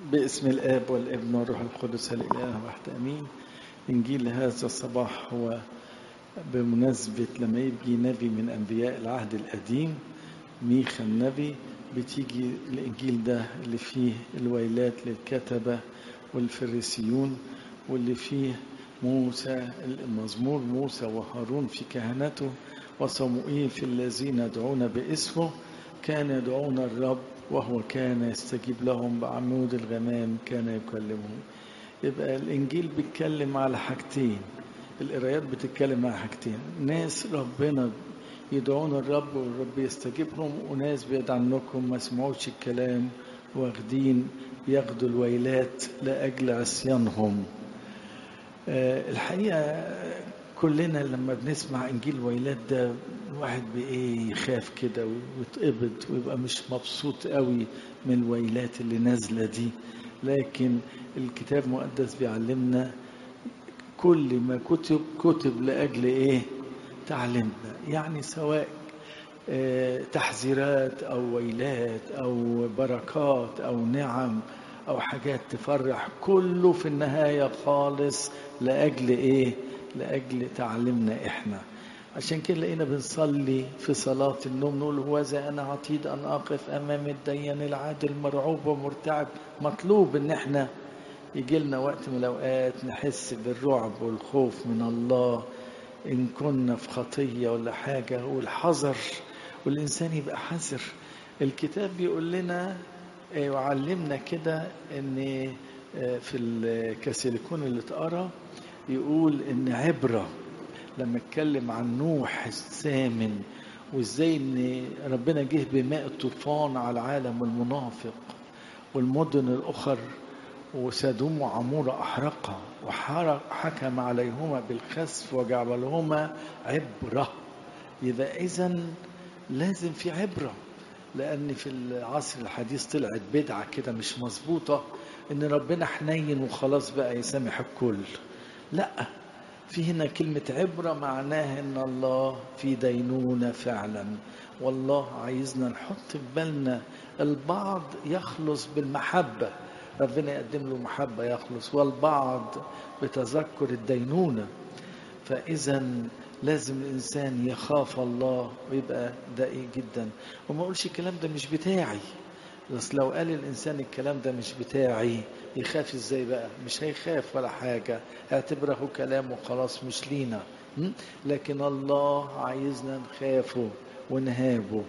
باسم الآب والابن والروح القدس الإله واحد آمين. إنجيل هذا الصباح هو بمناسبة لما يجي نبي من أنبياء العهد القديم، ميخا النبي، بتيجي الإنجيل ده اللي فيه الويلات للكتبة والفريسيون، واللي فيه موسى، المزمور موسى وهارون في كهنته، وصموئيل في الذين يدعون باسمه، كان يدعون الرب وهو كان يستجيب لهم بعمود الغمام كان يكلمهم. يبقى الإنجيل بيتكلم على حاجتين، القرايات بتتكلم على حاجتين: ناس ربنا يدعون الرب والرب يستجيب لهم، وناس بعيد عنكم ما سمعوش الكلام واخدين بياخدوا الويلات لأجل عصيانهم. الحقيقة كلنا لما بنسمع إنجيل الويلات ده الواحد يخاف كده ويتقبض ويبقى مش مبسوط قوي من الويلات اللي نازلة دي. لكن الكتاب المقدس بيعلمنا كل ما كتب لأجل تعلمنا، يعني سواء تحذيرات أو ويلات أو بركات أو نعم أو حاجات تفرح، كله في النهاية خالص لأجل لأجل تعلمنا إحنا. عشان كده لقينا بنصلي في صلاة النوم نقول: هوذا أنا عتيد أن أقف أمام الديان العادل مرعوب ومرتعب. مطلوب إن إحنا يجي لنا وقت من الأوقات نحس بالرعب والخوف من الله إن كنا في خطية ولا حاجة، والحذر، والإنسان يبقى حذر. الكتاب بيقول لنا وعلمنا كده إن في الكاسيليكون اللي اتقرا يقول إن عبرة لما اتكلم عن نوح الثامن وإزاي إن ربنا جه بماء طوفان على العالم المنافق والمدن الأخر وسدوم وعمورة أحرقها وحكم عليهما بالخسف وجعلهما عبرة. يبقى إذن لازم في عبرة، لأن في العصر الحديث طلعت بدعة كده مش مظبوطة إن ربنا حنين وخلاص بقى يسامح الكل. لا، في هنا كلمة عبرة معناها إن الله في دينونة فعلا، والله عايزنا نحط في بالنا البعض يخلص بالمحبة، ربنا يقدم له محبة يخلص، والبعض بتذكر الدينونة. فإذا لازم الإنسان يخاف الله ويبقى دقيق جدا وما يقولش الكلام ده مش بتاعي. بس لو قال الإنسان الكلام ده مش بتاعي يخاف إزاي بقى؟ مش هيخاف ولا حاجة، اعتبره كلام وخلاص مش لينا. لكن الله عايزنا نخافه ونهابه.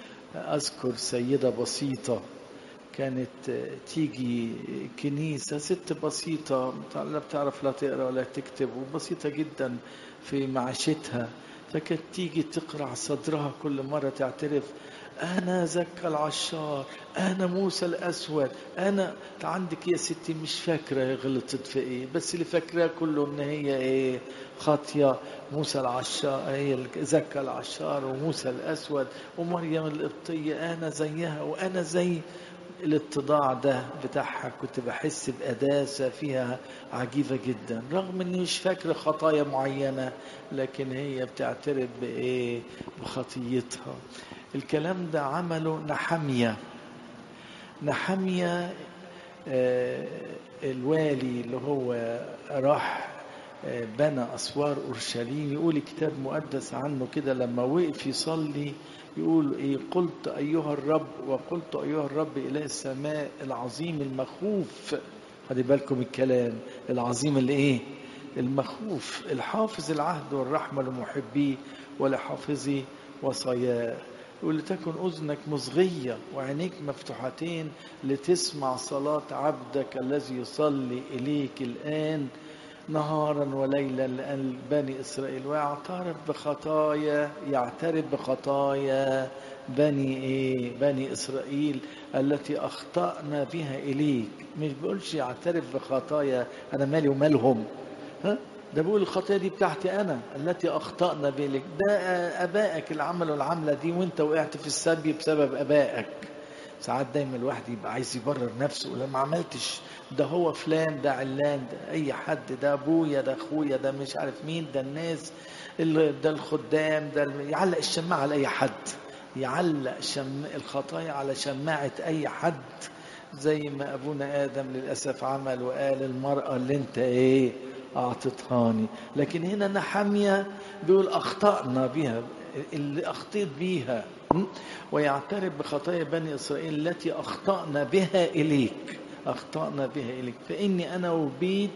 أذكر سيدة بسيطة كانت تيجي كنيسة، ست بسيطة لا بتعرف لا تقرأ ولا تكتب وبسيطة جدا في معاشتها، فكانت تيجي تقرع صدرها كل مرة تعترف: أنا زكا العشار، أنا موسى الأسود، أنا عندك يا ستي مش فاكرة غلطت في إيه، بس اللي فاكراه كله إن هي خاطية. موسى العشار، هي زكا العشار وموسى الأسود ومريم القبطية، أنا زيها وأنا زي الاتضاع ده بتاعها. كنت بحس بقداسة فيها عجيبة جدا، رغم اني مش فاكرة خطايا معينة، لكن هي بتعترف بخطيتها. الكلام ده عمله نحمية الوالي اللي هو راح بنى أسوار أورشليم. يقول الكتاب المقدس عنه كده لما وقف يصلي يقول: قلت أيها الرب، وقلت أيها الرب إله السماء العظيم المخوف. خلي بالكم الكلام العظيم اللي المخوف، الحافظ العهد والرحمة لمحبيه ولحافظي وصاياه. يقول: لتكن أذنك مصغية وعينيك مفتوحتين لتسمع صلاة عبدك الذي يصلي إليك الآن نهارا وليلا لأن بني إسرائيل، ويعترف بخطايا بني إسرائيل التي أخطأنا بها إليك. مش بيقولش يعترف بخطايا أنا مالي ومالهم، ده بيقول الخطايا دي بتاعتي أنا التي أخطأنا بإليك. ده أبائك اللي عملوا العملة دي وانت وقعت في السبي بسبب أبائك. ساعات دايما الواحد يبقى عايز يبرر نفسه، لما عملتش، ده هو فلان، ده علان، ده اي حد، ده ابويا، ده اخويا، ده مش عارف مين، ده الناس ده الخدام، ده يعلق الشماعة على اي حد، يعلق الخطايا على شماعة اي حد. زي ما أبونا آدم للأسف عمل وقال المرأة اللي انت ايه أعطتهاني. لكن هنا نحمية بيقول أخطأنا بها، اللي أخطيت بيها، ويعترف بخطايا بني إسرائيل التي أخطأنا بها إليك، أخطأنا بها إليك، فإني أنا وبيت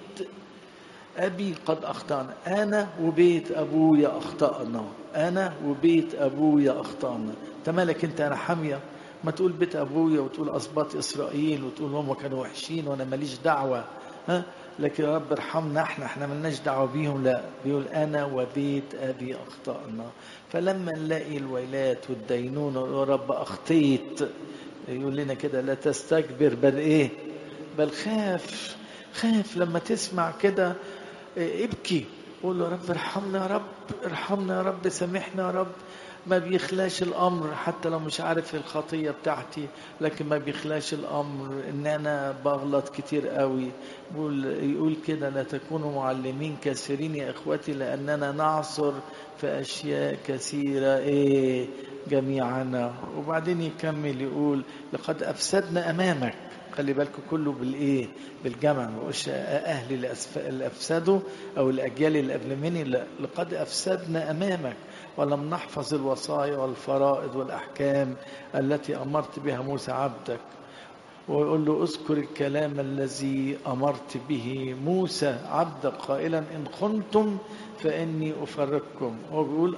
أبي قد أخطأنا. أنا وبيت أبويا أخطأنا، أنا وبيت أبويا أخطأنا. تمالك أنت أنا حامية؟ ما تقول بيت أبويا وتقول أسباط إسرائيل وتقول هم كانوا وحشين وأنا ماليش دعوة، ها؟ لكن يا رب ارحمنا احنا ملناش دعوة بيهم. لا، بيقول أنا وبيت أبي أخطأنا. فلما نلاقي الويلات والدينونة يا رب أخطيت، يقول لنا كده لا تستكبر بل إيه، بل خاف. خاف لما تسمع كده، ابكي، قول له يا رب ارحمنا، يا رب ارحمنا، يا رب سامحنا يا رب. ما بيخلاش الامر حتى لو مش عارف الخطيه بتاعتي، لكن ما بيخلاش الامر ان انا بغلط كتير قوي. يقول كده لا تكونوا معلمين كثيرين يا اخوتي لاننا نعثر في اشياء كثيره ايه جميعنا. وبعدين يكمل يقول لقد افسدنا امامك. خلي بالكم كله بالايه، بالجمع، ما بقولش اهلي اللي افسدوا او الاجيال اللي قبل مني، لا، لقد افسدنا امامك ولم نحفظ الوصايا والفرائض والاحكام التي امرت بها موسى عبدك. ويقول له اذكر الكلام الذي امرت به موسى عبدك قائلا ان خنتم فاني افرقكم. هو بيقول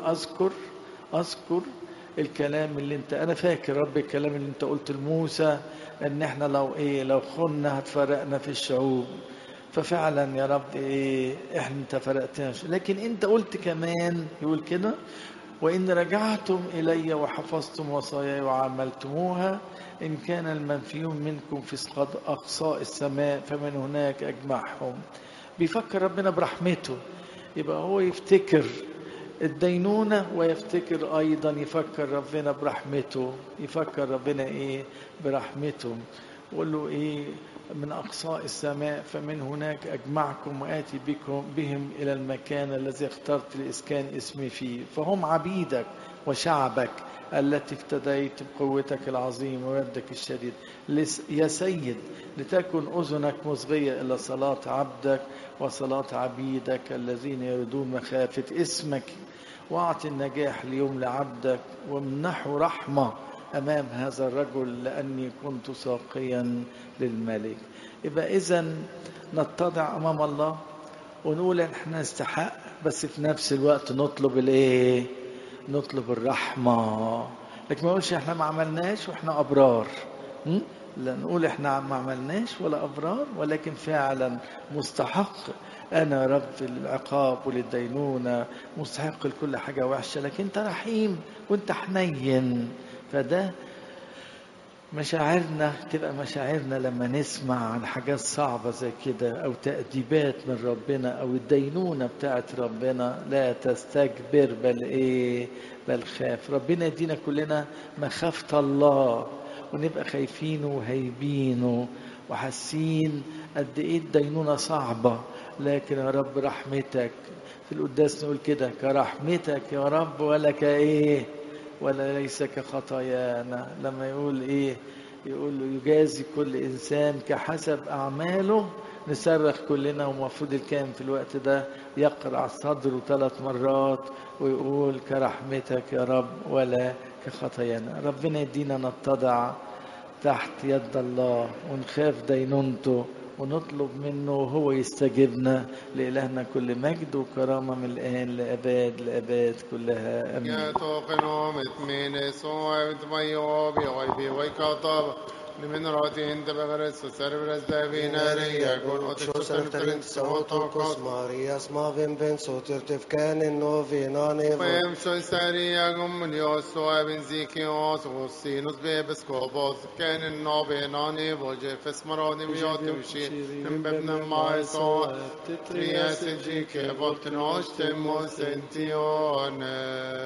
اذكر الكلام اللي انت، انا فاكر رب الكلام اللي انت قلت لموسى ان احنا لو خنا هتفرقنا في الشعوب. ففعلا يا رب احنا انت فرقتنا، لكن انت قلت كمان، يقول كده وإن رجعتم إلي وحفظتم وصاياي وعملتموها إن كان المنفيون منكم في أقصاء السماء فمن هناك أجمعهم. بيفكر ربنا برحمته، يبقى هو يفتكر الدينونة ويفتكر أيضا يفكر ربنا برحمته، يفكر ربنا برحمته. وقال له من أقصاء السماء فمن هناك أجمعكم وآتي بهم إلى المكان الذي اخترت لإسكان اسمي فيه. فهم عبيدك وشعبك التي افتديت بقوتك العظيمة ويدك الشديد. يا سيد لتكن أذنك مصغية إلى صلاة عبدك وصلاة عبيدك الذين يريدون مخافة اسمك، واعطي النجاح اليوم لعبدك وامنحه رحمة أمام هذا الرجل لأني كنت ساقيا للملك. يبقى إذن نتضع أمام الله ونقول إحنا نستحق، بس في نفس الوقت نطلب نطلب الرحمة. لكن ما نقولش إحنا ما عملناش وإحنا أبرار، لا، نقول إحنا ما عملناش ولا أبرار، ولكن فعلا مستحق أنا يا رب العقاب وللدينونة، مستحق لكل حاجة وحشة، لكن أنت رحيم وأنت حنين. فده مشاعرنا، تبقى مشاعرنا لما نسمع عن حاجات صعبة زي كده أو تأديبات من ربنا أو الدينونة بتاعت ربنا. لا تستكبر بل خاف. ربنا يدينا كلنا مخافة الله، ونبقى خايفين وهيبين وحاسين قد ايه الدينونة صعبة، لكن يا رب رحمتك. في القداس نقول كده كرحمتك يا رب ولا ولا ليس كخطايانا. لما يقول يقول له يجازي كل إنسان كحسب أعماله، نصرخ كلنا. ومفروض الكاهن في الوقت ده يقرع صدره 3 مرات ويقول كرحمتك يا رب ولا كخطايانا. ربنا يدينا نتضع تحت يد الله ونخاف دينونته ونطلب منه هو يستجيبنا. لإلهنا كل مجد وكرامة من الآن لأباد لأباد كلها أمين. يا توقنوا متمين سوى بتميو بغيبي ويكاطب لمن راتين تبغرس سربرس دابينا رياكون Šos efterint savotokos Marijas mavim ben sotir tefkanin novinani ويم شو سرياكم من يوسوا بن زيكيوس وسينوس بيبسكوبوس كان النوبيناني وجيف اسمراني ميوتي وشي من بابن مايسو ترياس جيكي بطنوش تمو سنتيون